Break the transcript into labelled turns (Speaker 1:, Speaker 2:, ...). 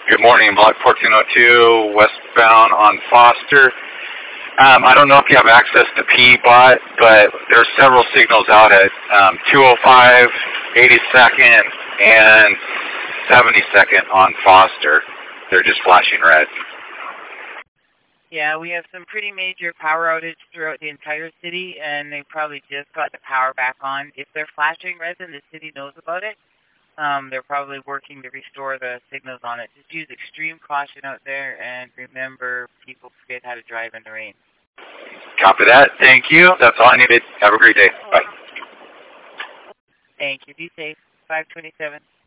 Speaker 1: Good morning, Block 1402, westbound on Foster. I don't know if you have access to P-Bot, but there are several signals out at 205, 82nd, and 72nd on Foster. They're just flashing red.
Speaker 2: Yeah, we have some pretty major power outage throughout the entire city, and they probably just got the power back on. If they're flashing red and the city knows about it, they're probably working to restore the signals on it. Just use extreme caution out there, and remember, people forget how to drive in the rain.
Speaker 1: Copy that. Thank you. That's all I needed. Have a great day. Bye.
Speaker 2: Thank you. Be safe. 527.